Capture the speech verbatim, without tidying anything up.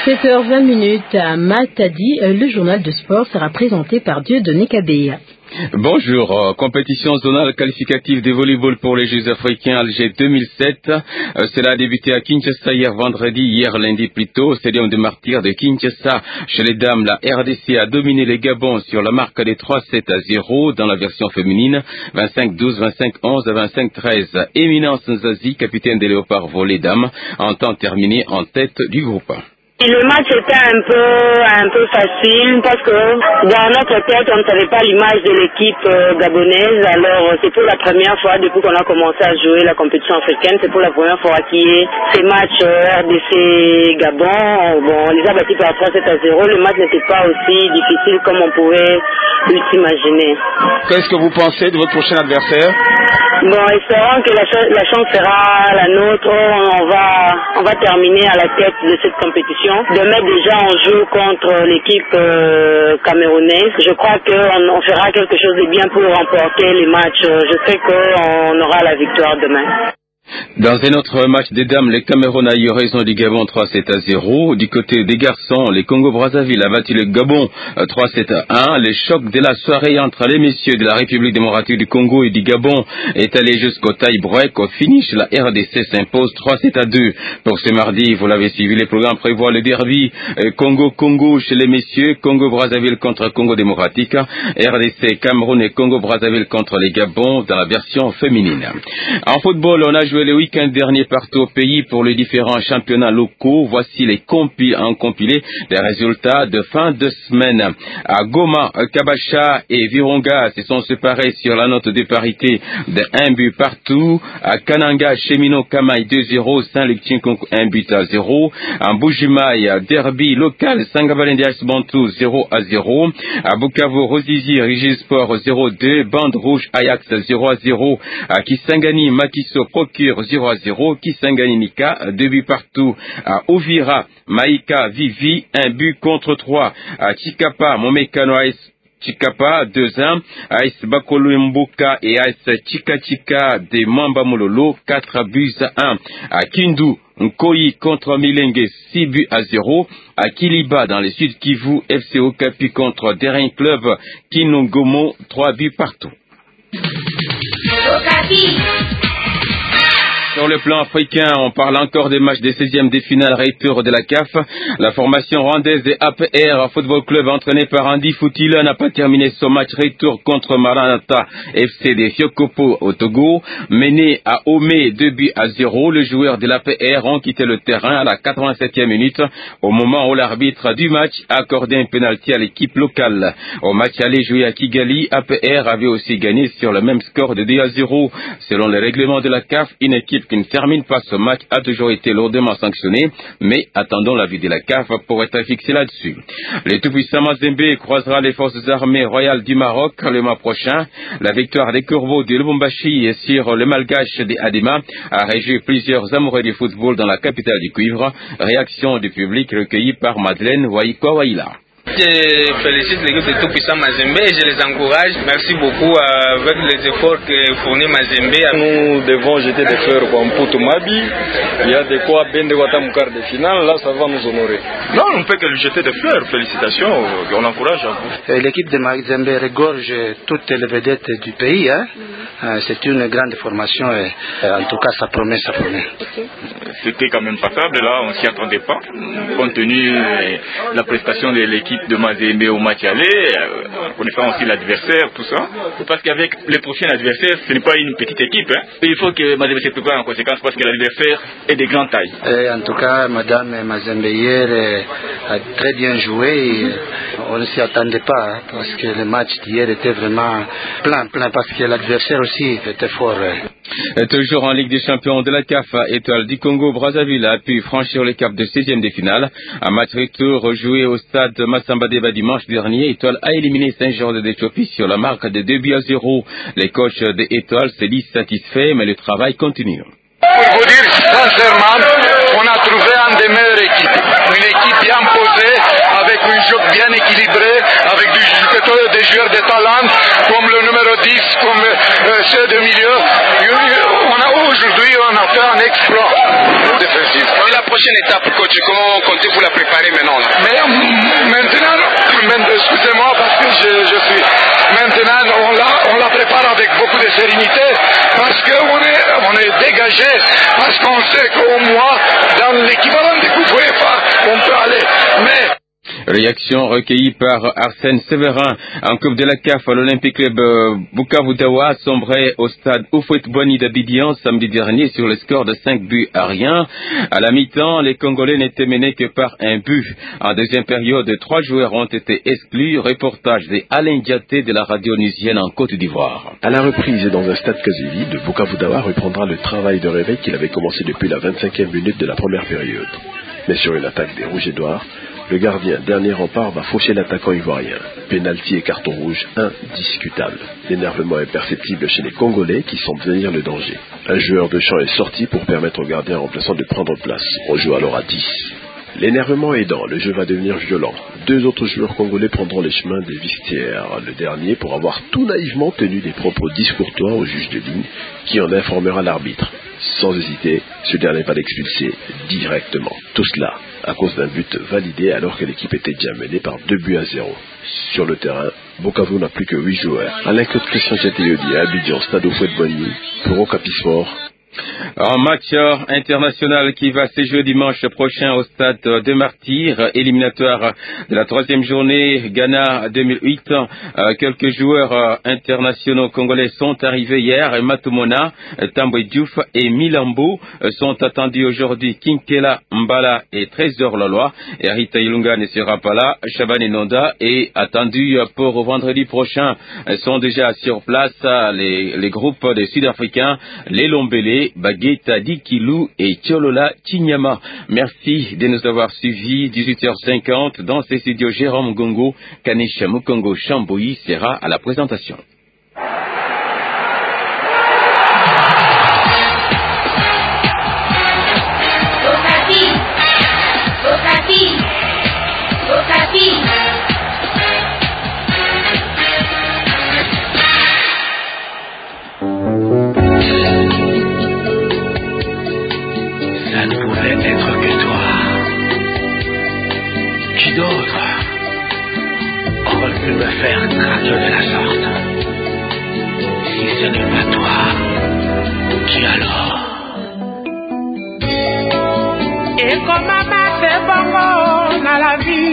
sept heures vingt à Matadi, le journal de sport sera présenté par Dieudonné Kabea. Bonjour, euh, compétition zonale qualificative de volleyball pour les Jeux africains Alger deux mille sept. Euh, cela a débuté à Kinshasa hier vendredi, hier lundi plutôt, au Stadium de Martyrs de Kinshasa. Chez les dames, la R D C a dominé les Gabons sur la marque des trois sept à zéro dans la version féminine, vingt-cinq douze, vingt-cinq onze à vingt-cinq treize. Éminence Nzazi, capitaine des Léopards Volley Dames, entend terminer en tête du groupe. Et le match était un peu, un peu facile parce que dans notre tête, on ne savait pas l'image de l'équipe euh, gabonaise. Alors, c'est pour la première fois depuis qu'on a commencé à jouer la compétition africaine, c'est pour la première fois qu'il y ait ces matchs euh, R D C Gabon. Bon, on les a battus par trois sept à zéro. Le match n'était pas aussi difficile comme on pouvait s'imaginer. Qu'est-ce que vous pensez de votre prochain adversaire? Bon, espérons que la, ch- la chance sera la nôtre. On va, on va terminer à la tête de cette compétition. Demain déjà on joue contre l'équipe euh, camerounaise. Je crois qu'on on fera quelque chose de bien pour remporter les matchs. Je sais qu'on aura la victoire demain. Dans un autre match des dames, les Cameroun a eu raison du Gabon trois sept à zéro. Du côté des garçons, les Congo-Brazzaville a battu le Gabon trois sept à un. Le choc de la soirée entre les messieurs de la République démocratique du Congo et du Gabon est allé jusqu'au tie-break. Au finish, la R D C s'impose trois sept à deux. Pour ce mardi, vous l'avez suivi, les programmes prévoient le derby Congo-Congo chez les messieurs, Congo-Brazzaville contre Congo démocratique, R D C, Cameroun et Congo-Brazzaville contre les Gabons dans la version féminine. En football, on a joué le week-end dernier partout au pays pour les différents championnats locaux. Voici les compi en compilé des résultats de fin de semaine. À Goma, Kabacha et Virunga se sont séparés sur la note de parité de un but partout. À Kananga, Chemino Kamaï deux zéro, Saint-Luc-Tinkonk un but à zéro. À Mbujimaï, derby local, Sangabalendias Bantou zéro à zéro. À Bukavu, Rosizi, Rigisport zéro deux. Bande Rouge, Ajax zéro à zéro. À Kisangani, Makiso, Procure zéro à zéro, Kisangani Nika, deux buts partout. À Ovira, Maïka, Vivi, un but contre trois. À Chikapa, Momekano A S Chikapa, deux un. A S Bakolo Mboka et A S Chika Chika de Mamba Mololo, quatre buts à un. À Kindu, Nkoyi contre Milenge, six buts à zéro. À Kiliba, dans le sud Kivu, F C Okapi contre Derin Club, Kinongomo, trois buts partout. Okapi. Sur le plan africain, on parle encore des matchs des seizièmes de finale retour de la C A F. La formation rwandaise des A P R Football Club entraînée par Andy Foutila n'a pas terminé son match retour contre Maranatha F C de Fiokopo au Togo. Mené à Omé deux buts à zéro, les joueurs de l'A P R ont quitté le terrain à la quatre-vingt-septième minute au moment où l'arbitre du match a accordé un pénalty à l'équipe locale. Au match aller joué à Kigali, A P R avait aussi gagné sur le même score de deux à zéro. Selon les règlements de la C A F, une équipe qui ne termine pas ce match a toujours été lourdement sanctionné, mais attendons l'avis de la C A F pour être fixé là-dessus. Le tout-puissant Mazembe croisera les forces armées royales du Maroc le mois prochain. La victoire des Corbeaux de Lubumbashi sur le Malgache de Adema a réjoui plusieurs amoureux du football dans la capitale du cuivre. Réaction du public recueillie par Madeleine Waïko-Waïla. Je félicite l'équipe de tout-puissant Mazembe et je les encourage. Merci beaucoup avec les efforts que fournit Mazembe. Nous devons jeter des fleurs pour Mputu Mabi. Il y a de quoi Bende Watam quart de finale. Là, ça va nous honorer. Non, on ne peut que lui jeter des fleurs. Félicitations. On encourage. L'équipe de Mazembe regorge toutes les vedettes du pays. Hein. C'est une grande formation et en tout cas, ça promet, ça promet. C'était quand même passable. Là, on ne s'y attendait pas. Compte tenu de la prestation de l'équipe de Mazembe au match aller, euh, en connaissant aussi l'adversaire, tout ça. Parce qu'avec les prochains adversaires, ce n'est pas une petite équipe. Hein. Il faut que Mazembe se prépare en conséquence parce que l'adversaire est de grande taille. Et en tout cas, Madame Mazembe hier a très bien joué. Et on ne s'y attendait pas hein, parce que le match d'hier était vraiment plein, plein parce que l'adversaire aussi était fort. Hein. Et toujours en Ligue des champions de la C A F, Étoile du Congo-Brazzaville a pu franchir le cap de seizième de finale. Un match retour joué au stade Massamba Deba dimanche dernier. Étoile a éliminé Saint-Georges d'Éthiopie sur la marque de deux buts à zéro. Les coachs de Étoile se disent satisfaits, mais le travail continue. Pour vous dire sincèrement, on a trouvé un des meilleures équipes. Une équipe bien posée, avec un jeu bien équilibré, avec du, des joueurs de talent, comme le numéro dix, comme euh, ceux de milieu. On a, aujourd'hui, on a fait un exploit défensif. Et la prochaine étape, coach, comment comptez-vous la préparer maintenant là? Mais maintenant, maintenant excusez-moi parce que je, je suis... Maintenant, on la, on la prépare avec beaucoup de sérénité parce qu'on est, on est dégagé, parce qu'on sait qu'au moins, dans l'équivalent des coupes UEFA, on peut aller. Mais... Réaction recueillie par Arsène Séverin. En Coupe de la C A F, l'Olympique Club Bukavu Dawa sombrait au stade Houphouët-Boigny d'Abidjan samedi dernier sur le score de cinq buts à rien. À la mi-temps, les Congolais n'étaient menés que par un but. En deuxième période, trois joueurs ont été exclus. Reportage de Alain Diaté de la radio onusienne en Côte d'Ivoire. À la reprise et dans un stade quasi vide, Bukavu Dawa reprendra le travail de réveil qu'il avait commencé depuis la vingt-cinquième minute de la première période. Mais sur une attaque des Rouges et Noirs, le gardien, dernier rempart, va faucher l'attaquant ivoirien. Pénalty et carton rouge indiscutable. L'énervement est perceptible chez les Congolais qui semblent venir le danger. Un joueur de champ est sorti pour permettre au gardien remplaçant de prendre place. On joue alors à dix. L'énervement aidant, le jeu va devenir violent. Deux autres joueurs congolais prendront les chemins des vestiaires. Le dernier pour avoir tout naïvement tenu des propos discourtois au juge de ligne qui en informera l'arbitre. Sans hésiter, ce dernier va l'expulser directement. Tout cela à cause d'un but validé alors que l'équipe était déjà menée par deux buts à zéro. Sur le terrain, Bukavu n'a plus que huit joueurs. Alain Claude Christian Diaté à Abidjan, stade Houphouët-Boigny, pour Okapi Sport. En match international qui va se jouer dimanche prochain au stade de Martyrs, éliminatoire de la troisième journée Ghana deux mille huit. Euh, quelques joueurs euh, internationaux congolais sont arrivés hier. Matumona, Tambwe Diouf et Milambo euh, sont attendus aujourd'hui. Kinkela Mbala et Trésor Loloa. Et Rita Ilunga ne sera pas là. Shabani Nonda est attendu pour vendredi prochain. Ils sont déjà sur place les, les groupes des Sud-Africains, les Lombélé, Baguetta Dikilou et Tcholola Chinyama. Merci de nous avoir suivis. dix-huit heures cinquante dans ces studios. Jérôme Gongo, Kanisha Mukongo Chamboui sera à la présentation. Okapi, Okapi, Okapi. Ça ne pouvait être que toi. Qui d'autre aurait pu me faire craquer de la sorte? Si ce n'est pas toi, qui alors? Et comme ma c'est bon, on a la vie.